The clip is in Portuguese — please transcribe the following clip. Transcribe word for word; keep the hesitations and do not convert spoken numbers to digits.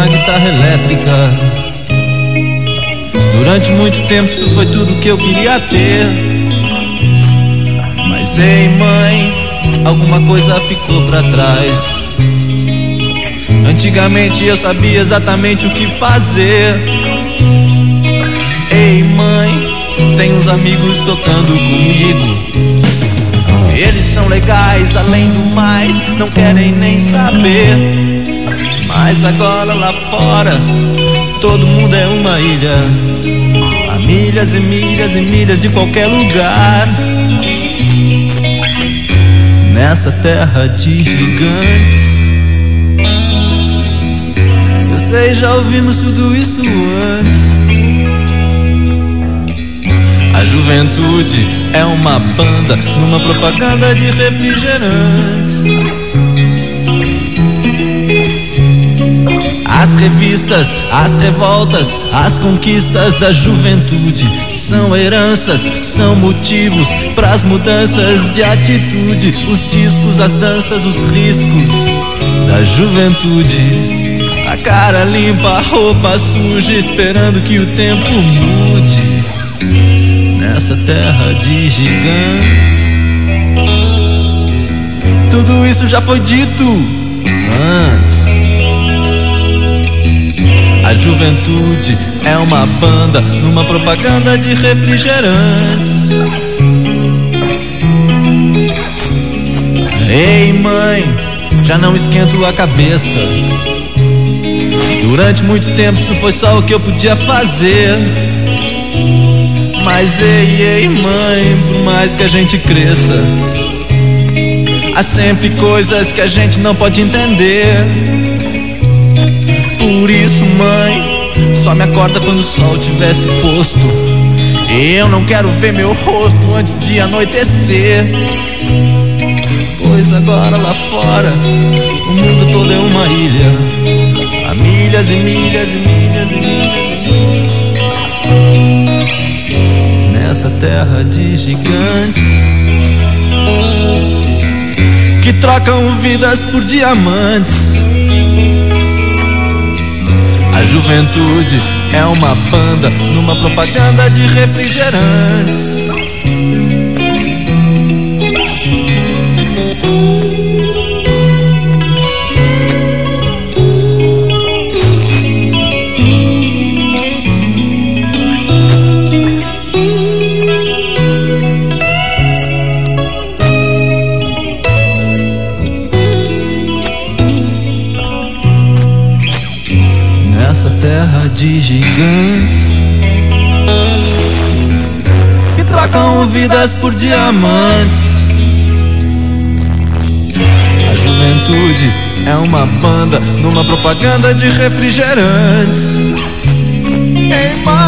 uma guitarra elétrica. Durante muito tempo isso foi tudo que eu queria ter. Mas ei mãe, alguma coisa ficou pra trás. Antigamente eu sabia exatamente o que fazer. Ei mãe, tem uns amigos tocando comigo. Eles são legais, além do mais, não querem nem saber. Mas agora lá fora, todo mundo é uma ilha. A milhas e milhas e milhas de qualquer lugar. Nessa terra de gigantes. Eu sei, já ouvimos tudo isso antes. A juventude é uma banda numa propaganda de refrigerantes. As revistas, as revoltas, as conquistas da juventude são heranças, são motivos pras mudanças de atitude. Os discos, as danças, os riscos da juventude. A cara limpa, a roupa suja, esperando que o tempo mude. Nessa terra de gigantes, tudo isso já foi dito antes. A juventude é uma banda numa propaganda de refrigerantes. Ei mãe, já não esquento a cabeça. Durante muito tempo isso foi só o que eu podia fazer. Mas ei, ei mãe, por mais que a gente cresça, há sempre coisas que a gente não pode entender. Por isso mãe, só me acorda quando o sol tivesse posto. Eu não quero ver meu rosto antes de anoitecer. Pois agora lá fora, o mundo todo é uma ilha. Há milhas e milhas e milhas e milhas. Nessa terra de gigantes que trocam vidas por diamantes. A juventude é uma banda numa propaganda de refrigerantes. Nessa terra de gigantes que trocam vidas por diamantes. A juventude é uma banda numa propaganda de refrigerantes. Ei,